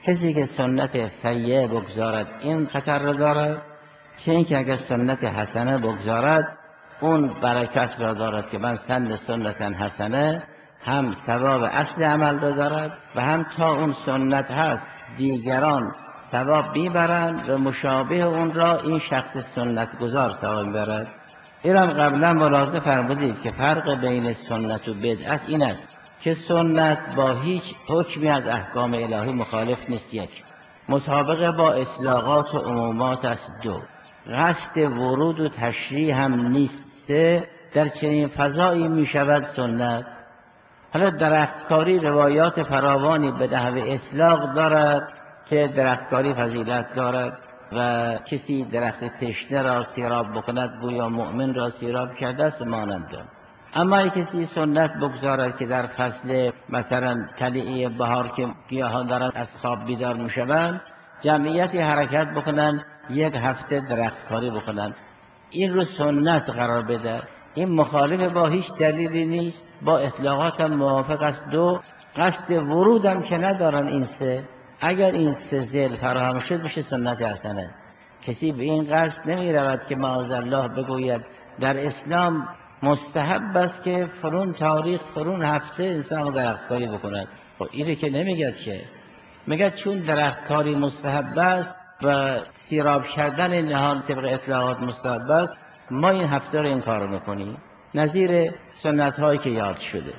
کسی که سنت سیئه بگذارد این خطر را دارد، چه اینکه اگر سنت حسنه بگذارد اون برکت را دارد که من سن سنت حسنه، هم ثواب اصل عمل را دارد و هم تا اون سنت هست دیگران ثواب میبرند و مشابه اون را این شخص سنت گذار ثواب میبرد. اینم قبلا ملاحظه فرمودید که فرق بین سنت و بدعت این است که سنت با هیچ حکمی از احکام الهی مخالف نیست، یک، مطابق با اطلاقات و عمومات است، دو، قصد ورود و تشریح هم نیست، سه، در چنین فضایی می شود سنت. حالا درختکاری روایات فراوانی به نحو اطلاق دارد که درختکاری فضیلت دارد و کسی درخت تشنه را سیراب بکند گویا مؤمن را سیراب کرده است مانند دارد. اما اگه کسی سنت بگذارد که در فصل مثلا طلعه بهار که گیاهان دارند از خواب بیدار میشوند جمعیتی حرکت بکنند یک هفته درختکاری بکنند، این رو سنت قرار بده، این مخالف با هیچ دلیلی نیست، با اطلاقات هم موافق است، دو، قصد ورودم که ندارن این سه. اگر این سه ذیل فراهم شد میشه سنت حسنه. کسی به این قصد نمی رود که معاذالله بگوید در اسلام مستحب است که فرون تاریخ فرون هفته انسان درختکاری بکند. خب اینه که نمیگد که، میگه چون درختکاری مستحب است و سیراب کردن نهال طبق اطلاعات مستحب است ما این هفته رو این کارو میکنیم، نظیر سنت هایی که یاد شده.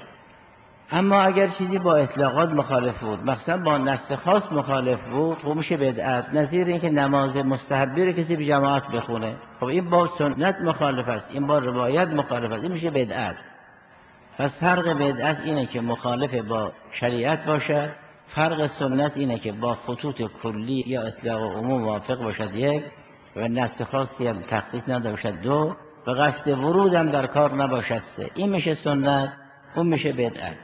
اما اگر چیزی با اطلاقات مخالف بود، مثلا با نص خاص مخالف بود، خب میشه بدعت. نظیر اینکه نماز مستحبی رو کسی به جماعت بخونه، خب این با سنت مخالف است، این با روایت مخالف است، این میشه بدعت. پس فرق بدعت اینه که مخالف با شریعت باشد، فرق سنت اینه که با خطوط کلی یا اطلاق عموم موافق باشد، یک، و نص خاصی هم تخصیص نداشته باشد، دو، و قصد ورود هم در کار نباشد، سه. این میشه سنت، اون میشه بدعت.